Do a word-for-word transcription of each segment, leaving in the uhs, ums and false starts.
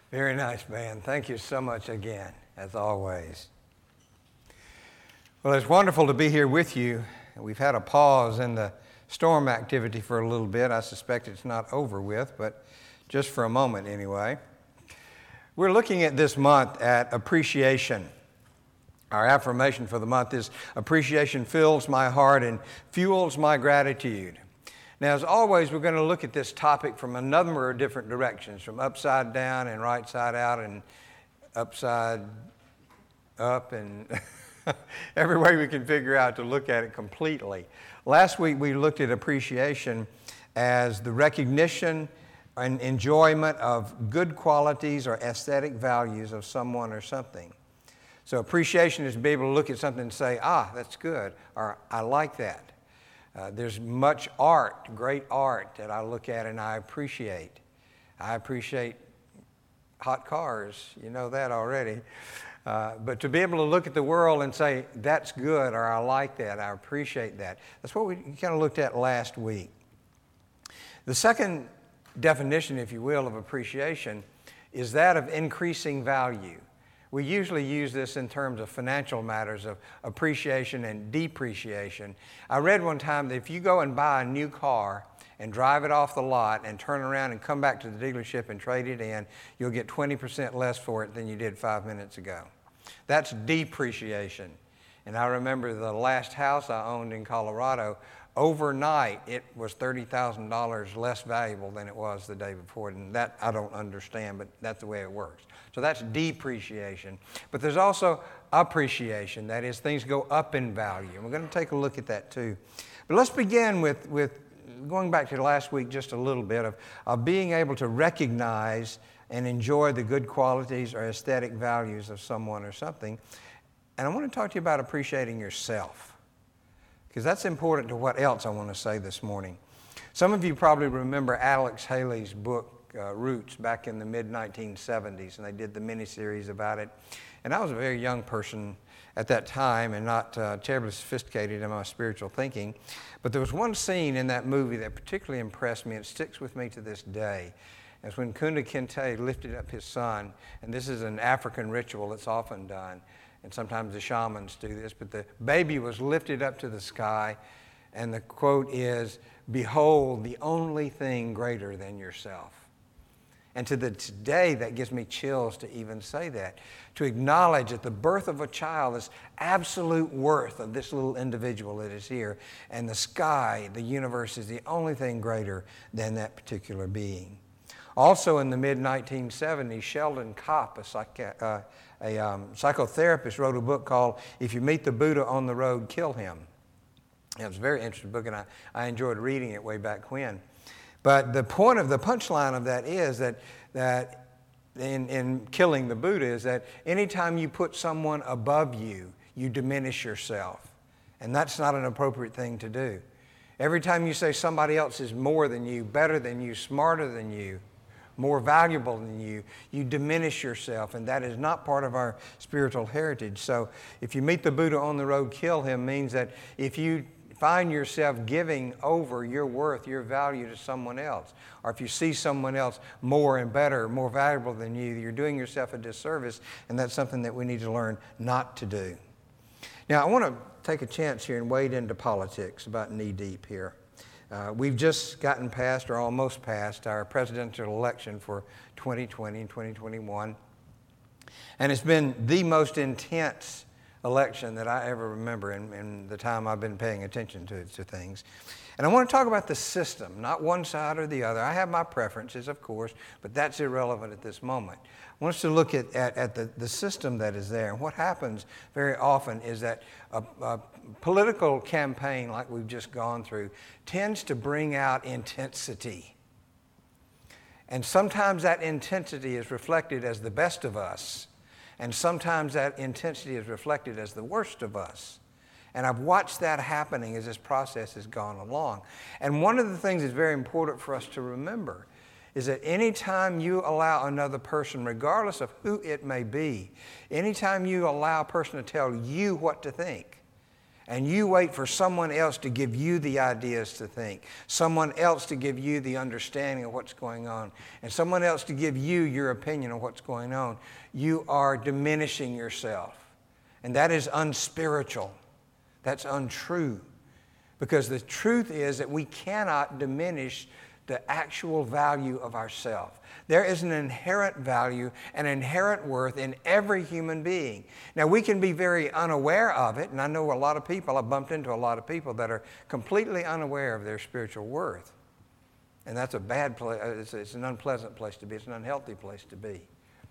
Very nice, man. Thank you so much again, as always. Well, it's wonderful to be here with you. We've had a pause in the storm activity for a little bit. I suspect it's not over with, but just for a moment anyway. We're looking at this month at appreciation. Our affirmation for the month is appreciation fills my heart and fuels my gratitude. Now, as always, we're going to look at this topic from a number of different directions, from upside down and right side out and upside up and every way we can figure out to look at it completely. Last week, we looked at appreciation as the recognition and enjoyment of good qualities or aesthetic values of someone or something. So appreciation is to be able to look at something and say, ah, that's good, or I like that. Uh, there's much art, great art that I look at and I appreciate. I appreciate hot cars, you know that already. Uh, but to be able to look at the world and say, that's good, or I like that, I appreciate that. That's what we kind of looked at last week. The second definition, if you will, of appreciation is that of increasing value. We usually use this in terms of financial matters of appreciation and depreciation. I read one time that if you go and buy a new car and drive it off the lot and turn around and come back to the dealership and trade it in, you'll get twenty percent less for it than you did five minutes ago. That's depreciation. And I remember the last house I owned in Colorado, overnight it was thirty thousand dollars less valuable than it was the day before. And that I don't understand, but that's the way it works. So that's depreciation. But there's also appreciation. That is, things go up in value. And we're going to take a look at that too. But let's begin with, with going back to last week just a little bit of, of being able to recognize and enjoy the good qualities or aesthetic values of someone or something. And I want to talk to you about appreciating yourself, because that's important to what else I want to say this morning. Some of you probably remember Alex Haley's book, uh, Roots, back in the mid nineteen seventies, and they did the miniseries about it. And I was a very young person at that time and not uh, terribly sophisticated in my spiritual thinking. But there was one scene in that movie that particularly impressed me, and it sticks with me to this day. It's when Kunta Kinte lifted up his son, and this is an African ritual that's often done. And sometimes the shamans do this, but the baby was lifted up to the sky, and the quote is, "Behold, the only thing greater than yourself." And to the today, that gives me chills to even say that, to acknowledge that the birth of a child is absolute worth of this little individual that is here, and the sky, the universe, is the only thing greater than that particular being. Also in the mid nineteen seventies, Sheldon Kopp, a, psych- uh, a um, psychotherapist, wrote a book called If You Meet the Buddha on the Road, Kill Him. It was a very interesting book, and I, I enjoyed reading it way back when. But the point of the punchline of that is that, that in, in killing the Buddha is that anytime you put someone above you, you diminish yourself. And that's not an appropriate thing to do. Every time you say somebody else is more than you, better than you, smarter than you, more valuable than you, you diminish yourself, and that is not part of our spiritual heritage. So if you meet the Buddha on the road, kill him means that if you find yourself giving over your worth, your value to someone else, or if you see someone else more and better, more valuable than you, you're doing yourself a disservice, and that's something that we need to learn not to do. Now, I want to take a chance here and wade into politics about knee deep here. Uh, we've just gotten past, or almost past, our presidential election for twenty twenty and twenty twenty-one. And it's been the most intense election that I ever remember in, in the time I've been paying attention to, to things. And I want to talk about the system, not one side or the other. I have my preferences, of course, but that's irrelevant at this moment. I want us to look at, at, at the, the system that is there. And what happens very often is that a, a political campaign like we've just gone through tends to bring out intensity. And sometimes that intensity is reflected as the best of us, and sometimes that intensity is reflected as the worst of us. And I've watched that happening as this process has gone along. And one of the things that's very important for us to remember is that anytime you allow another person, regardless of who it may be, anytime you allow a person to tell you what to think, And you wait for someone else to give you the ideas to think, someone else to give you the understanding of what's going on, and someone else to give you your opinion of what's going on, you are diminishing yourself. And that is unspiritual. That's untrue. Because the truth is that we cannot diminish the actual value of ourselves. There is an inherent value, an inherent worth in every human being. Now, we can be very unaware of it, and I know a lot of people, I've bumped into a lot of people that are completely unaware of their spiritual worth. And that's a bad place, it's, it's an unpleasant place to be, it's an unhealthy place to be.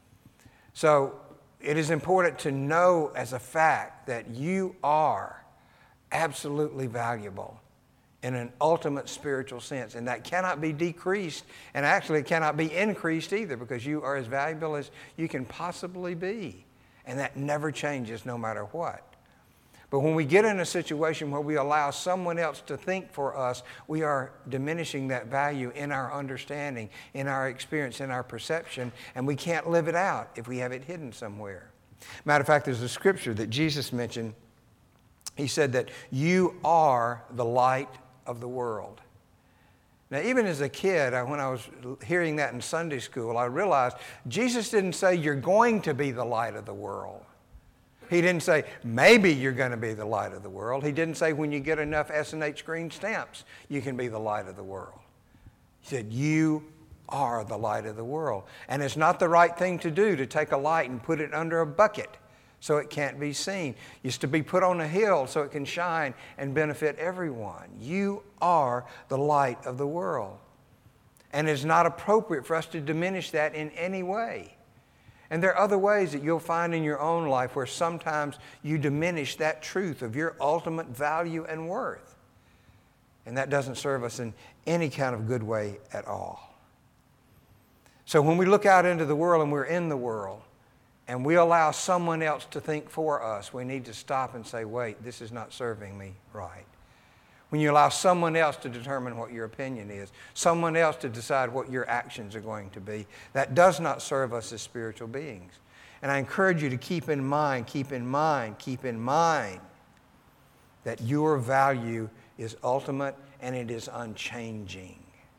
So, it is important to know as a fact that you are absolutely valuable in an ultimate spiritual sense. And that cannot be decreased, and actually it cannot be increased either, because you are as valuable as you can possibly be. And that never changes no matter what. But when we get in a situation where we allow someone else to think for us, we are diminishing that value in our understanding, in our experience, in our perception, and we can't live it out if we have it hidden somewhere. Matter of fact, there's a scripture that Jesus mentioned. He said that you are the light of the world. Now, even as a kid, I, when I was hearing that in Sunday school, I realized Jesus didn't say you're going to be the light of the world. He didn't say maybe you're going to be the light of the world. He didn't say when you get enough S and H green stamps, you can be the light of the world. He said you are the light of the world. And it's not the right thing to do to take a light and put it under a bucket so it can't be seen. It's to be put on a hill so it can shine and benefit everyone. You are the light of the world. And it's not appropriate for us to diminish that in any way. And there are other ways that you'll find in your own life where sometimes you diminish that truth of your ultimate value and worth. And that doesn't serve us in any kind of good way at all. So when we look out into the world and we're in the world, and we allow someone else to think for us, we need to stop and say, wait, this is not serving me right. When you allow someone else to determine what your opinion is, someone else to decide what your actions are going to be, that does not serve us as spiritual beings. And I encourage you to keep in mind, keep in mind, keep in mind that your value is ultimate and it is unchanging.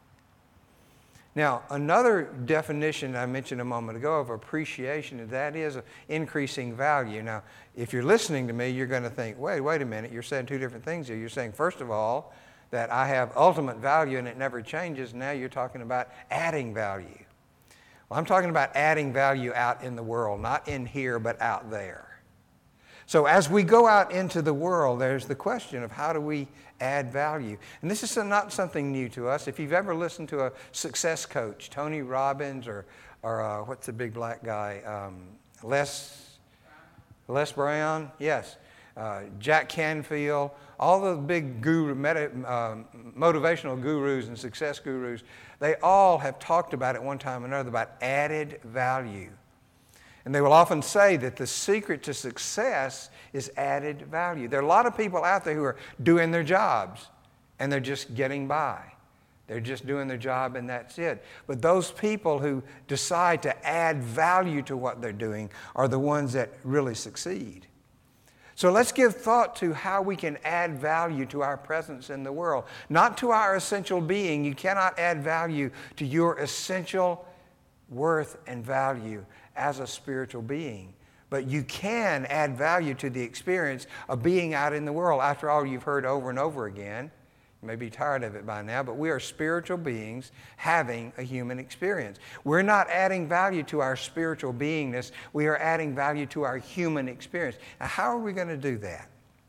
Now, another definition I mentioned a moment ago of appreciation, and that is increasing value. Now, if you're listening to me, you're going to think, wait, wait a minute, you're saying two different things here. You're saying, first of all, that I have ultimate value and it never changes. Now you're talking about adding value. Well, I'm talking about adding value out in the world, not in here, but out there. So as we go out into the world, there's the question of how do we add value. And this is not something new to us. If you've ever listened to a success coach, Tony Robbins or, or uh, what's the big black guy, um, Les, Les Brown, yes, uh, Jack Canfield, all the big guru, meta, uh, motivational gurus and success gurus, they all have talked about it one time or another about added value. And they will often say that the secret to success is added value. There are a lot of people out there who are doing their jobs and they're just getting by. They're just doing their job and that's it. But those people who decide to add value to what they're doing are the ones that really succeed. So let's give thought to how we can add value to our presence in the world. Not to our essential being. You cannot add value to your essential worth and value as a spiritual being. But you can add value to the experience of being out in the world. After all, you've heard over and over again. You may be tired of it by now, but we are spiritual beings having a human experience. We're not adding value to our spiritual beingness. We are adding value to our human experience. Now, how are we going to do that?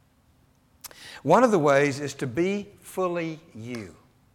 One of the ways is to be fully you.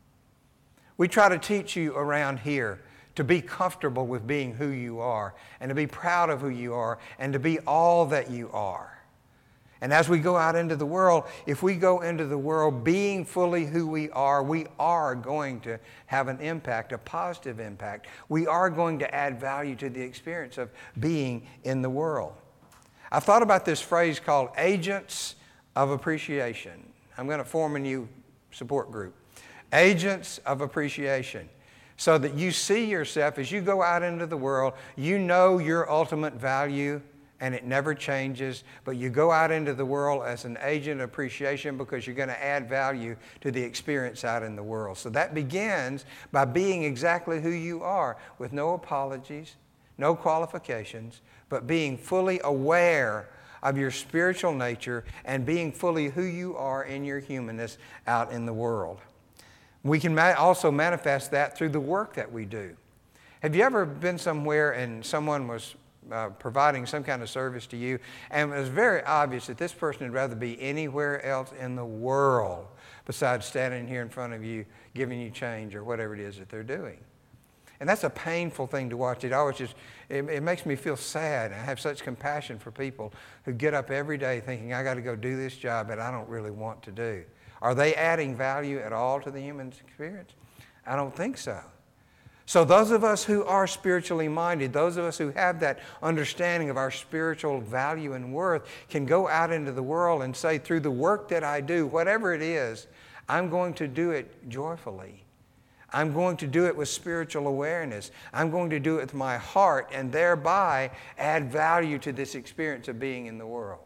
We try to teach you around here to be comfortable with being who you are and to be proud of who you are and to be all that you are. And as we go out into the world, if we go into the world being fully who we are, we are going to have an impact, a positive impact. We are going to add value to the experience of being in the world. I've thought about this phrase called agents of appreciation. I'm going to form a new support group. Agents of appreciation. So that you see yourself as you go out into the world, you know your ultimate value and it never changes, but you go out into the world as an agent of appreciation because you're going to add value to the experience out in the world. So that begins by being exactly who you are, with no apologies, no qualifications, but being fully aware of your spiritual nature and being fully who you are in your humanness out in the world. We can ma- also manifest that through the work that we do. Have you ever been somewhere and someone was uh, providing some kind of service to you, and it was very obvious that this person would rather be anywhere else in the world besides standing here in front of you, giving you change or whatever it is that they're doing? And that's a painful thing to watch. It always just, it, it makes me feel sad. I have such compassion for people who get up every day thinking, I got to go do this job that I don't really want to do. Are they adding value at all to the human experience? I don't think so. So those of us who are spiritually minded, those of us who have that understanding of our spiritual value and worth, can go out into the world and say, through the work that I do, whatever it is, I'm going to do it joyfully. I'm going to do it with spiritual awareness. I'm going to do it with my heart and thereby add value to this experience of being in the world.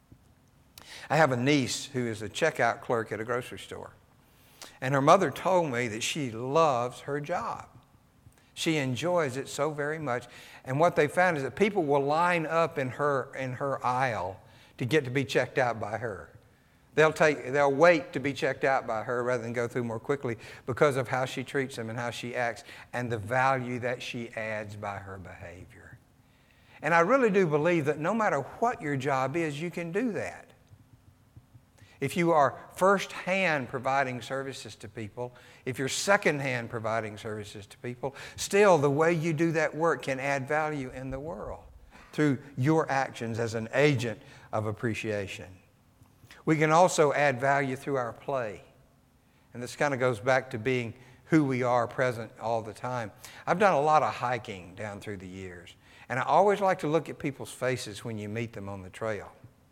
I have a niece who is a checkout clerk at a grocery store. And her mother told me that she loves her job. She enjoys it so very much. And what they found is that people will line up in her, in her aisle to get to be checked out by her. They'll take, they'll wait to be checked out by her rather than go through more quickly because of how she treats them and how she acts and the value that she adds by her behavior. And I really do believe that no matter what your job is, you can do that. If you are first-hand providing services to people, if you're second-hand providing services to people, still the way you do that work can add value in the world through your actions as an agent of appreciation. We can also add value through our play. And this kind of goes back to being who we are present all the time. I've done a lot of hiking down through the years. And I always like to look at people's faces when you meet them on the trail.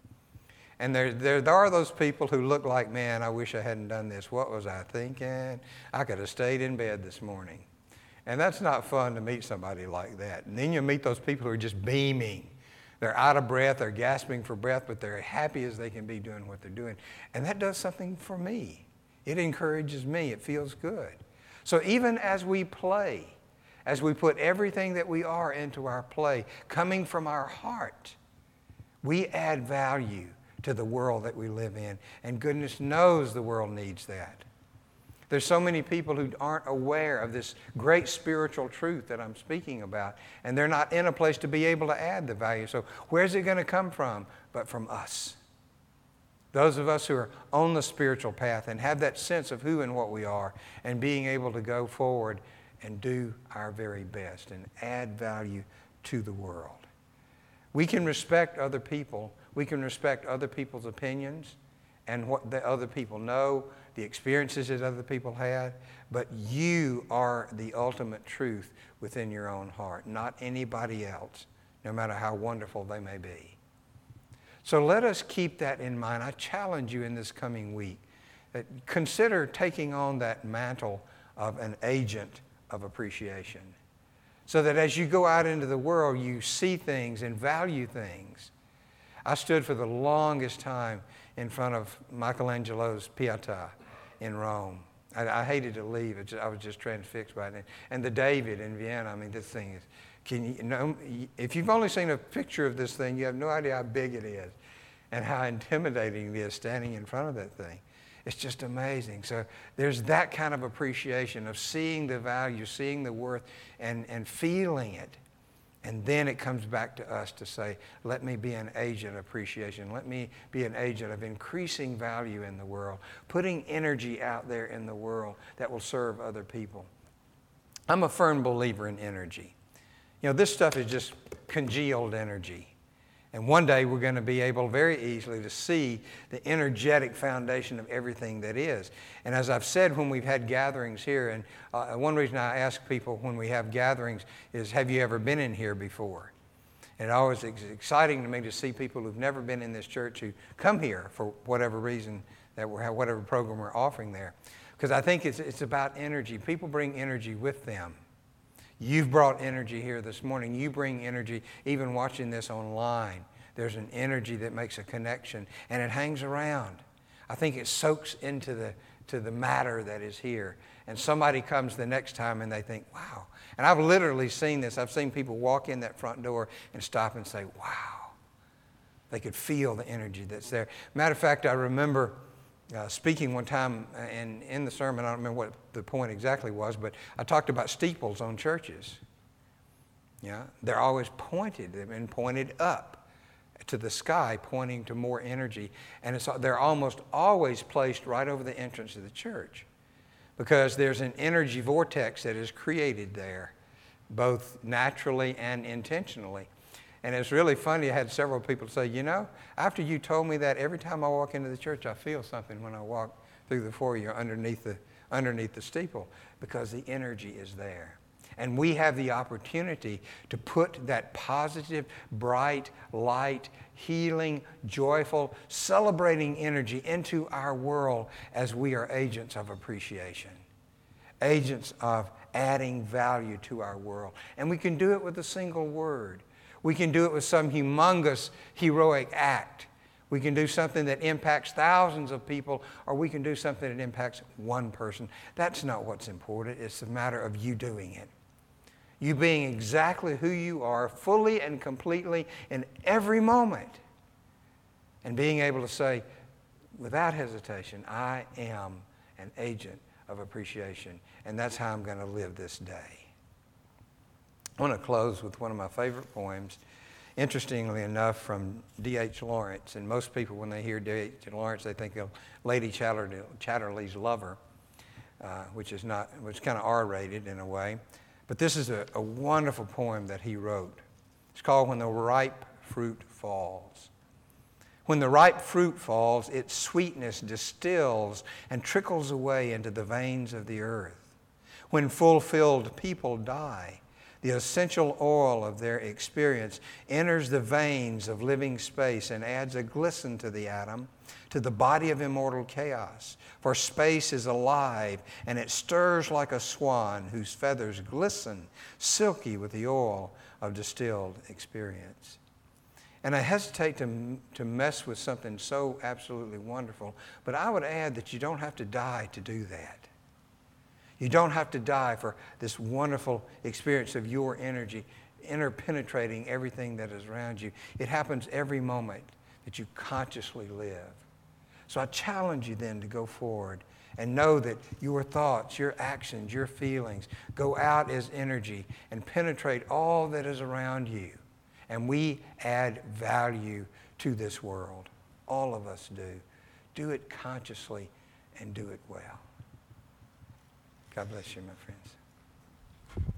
And there, there, there are those people who look like, man, I wish I hadn't done this. What was I thinking? I could have stayed in bed this morning. And that's not fun to meet somebody like that. And then you meet those people who are just beaming. They're out of breath, they're gasping for breath, but they're happy as they can be doing what they're doing. And that does something for me. It encourages me. It feels good. So even as we play, as we put everything that we are into our play, coming from our heart, we add value to the world that we live in. And goodness knows the world needs that. There's so many people who aren't aware of this great spiritual truth that I'm speaking about, and they're not in a place to be able to add the value. So where's it going to come from? But from us. Those of us who are on the spiritual path and have that sense of who and what we are and being able to go forward and do our very best and add value to the world. We can respect other people. We can respect other people's opinions and what the other people know, the experiences that other people had, but you are the ultimate truth within your own heart, not anybody else, no matter how wonderful they may be. So let us keep that in mind. I challenge you in this coming week that consider taking on that mantle of an agent of appreciation, so that as you go out into the world, you see things and value things. I stood for the longest time in front of Michelangelo's Pietà in Rome. I, I hated to leave. It just, I was just transfixed by it. And the David in Vienna, I mean, this thing is, can you, you know, if you've only seen a picture of this thing, you have no idea how big it is and how intimidating it is standing in front of that thing. It's just amazing. So there's that kind of appreciation of seeing the value, seeing the worth, and, and feeling it. And then it comes back to us to say, let me be an agent of appreciation. Let me be an agent of increasing value in the world, putting energy out there in the world that will serve other people. I'm a firm believer in energy. You know, this stuff is just congealed energy. And one day we're going to be able very easily to see the energetic foundation of everything that is. And as I've said when we've had gatherings here, and uh, one reason I ask people when we have gatherings is, have you ever been in here before? And it always is exciting to me to see people who've never been in this church who come here for whatever reason, that we're, whatever program we're offering there. Because I think it's, it's about energy. People bring energy with them. You've brought energy here this morning. You bring energy even watching this online. There's an energy that makes a connection, and it hangs around. I think it soaks into the to the matter that is here. And somebody comes the next time and they think, wow. And I've literally seen this. I've seen people walk in that front door and stop and say, wow. They could feel the energy that's there. Matter of fact, I remember uh, speaking one time, and in the sermon, I don't remember what the point exactly was, but I talked about steeples on churches. Yeah, they're always pointed. They've been pointed up to the sky, pointing to more energy. And it's, they're almost always placed right over the entrance of the church because there's an energy vortex that is created there, both naturally and intentionally. And it's really funny. I had several people say, you know, after you told me that, every time I walk into the church, I feel something when I walk through the foyer underneath the, underneath the steeple because the energy is there. And we have the opportunity to put that positive, bright, light, healing, joyful, celebrating energy into our world as we are agents of appreciation, agents of adding value to our world. And we can do it with a single word. We can do it with some humongous, heroic act. We can do something that impacts thousands of people, or we can do something that impacts one person. That's not what's important. It's a matter of you doing it. You being exactly who you are, fully and completely in every moment. And being able to say, without hesitation, I am an agent of appreciation. And that's how I'm going to live this day. I want to close with one of my favorite poems, interestingly enough, from D H Lawrence. And most people, when they hear D H Lawrence, they think of Lady Chatterley, Chatterley's Lover, uh, which is not, which is kind of R-rated in a way. But this is a, a wonderful poem that he wrote. It's called When the Ripe Fruit Falls. When the ripe fruit falls, its sweetness distills and trickles away into the veins of the earth. When fulfilled people die, the essential oil of their experience enters the veins of living space and adds a glisten to the atom, to the body of immortal chaos. For space is alive, and it stirs like a swan whose feathers glisten, silky with the oil of distilled experience. And I hesitate to, to mess with something so absolutely wonderful, but I would add that you don't have to die to do that. You don't have to die for this wonderful experience of your energy interpenetrating everything that is around you. It happens every moment that you consciously live. So I challenge you then to go forward and know that your thoughts, your actions, your feelings go out as energy and penetrate all that is around you. And we add value to this world. All of us do. Do it consciously and do it well. God bless you, my friends.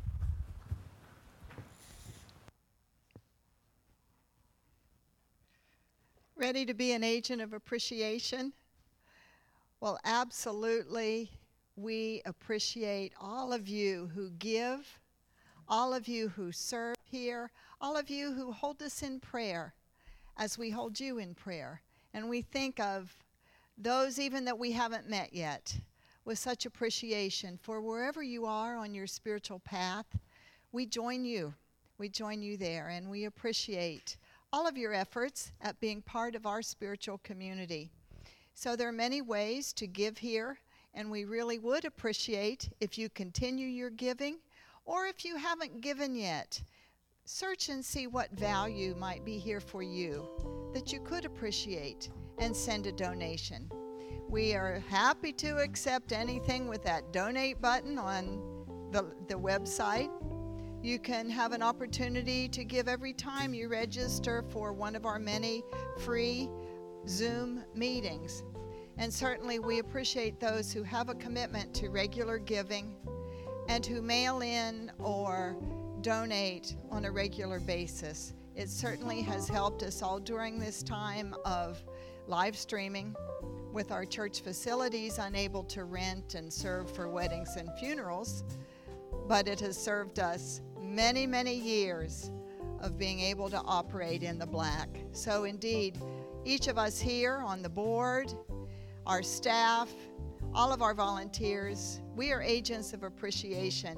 Ready to be an agent of appreciation? Well, absolutely. We appreciate all of you who give, all of you who serve here, all of you who hold us in prayer as we hold you in prayer. And we think of those even that we haven't met yet with such appreciation. For wherever you are on your spiritual path, we join you. We join you there, and we appreciate all of your efforts at being part of our spiritual community. So there are many ways to give here, and we really would appreciate if you continue your giving, or if you haven't given yet, search and see what value might be here for you that you could appreciate and send a donation. We are happy to accept anything with that donate button on the, the website. You can have an opportunity to give every time you register for one of our many free Zoom meetings. And certainly we appreciate those who have a commitment to regular giving and who mail in or donate on a regular basis. It certainly has helped us all during this time of live streaming with our church facilities unable to rent and serve for weddings and funerals, but it has served us many, many years of being able to operate in the black. So indeed, each of us here on the board, our staff, all of our volunteers, we are agents of appreciation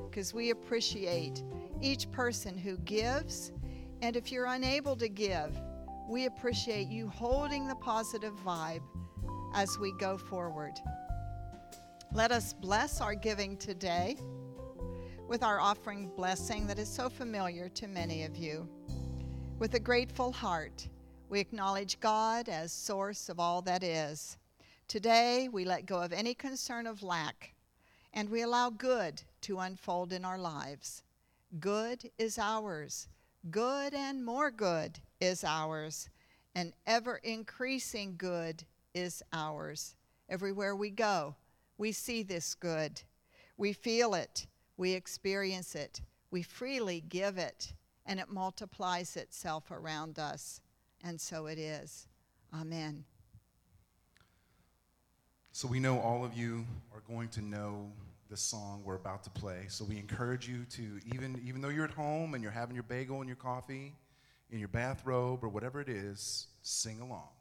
because we appreciate each person who gives. And if you're unable to give, we appreciate you holding the positive vibe as we go forward. Let us bless our giving today with our offering blessing that is so familiar to many of you. With a grateful heart, we acknowledge God as source of all that is. Today, we let go of any concern of lack, and we allow good to unfold in our lives. Good is ours. Good and more good is ours. And ever-increasing good is ours. Everywhere we go, we see this good. We feel it. We experience it. We freely give it, and it multiplies itself around us. And so it is. Amen. So we know all of you are going to know the song we're about to play. So we encourage you to, even, even though you're at home and you're having your bagel and your coffee, in your bathrobe or whatever it is, sing along.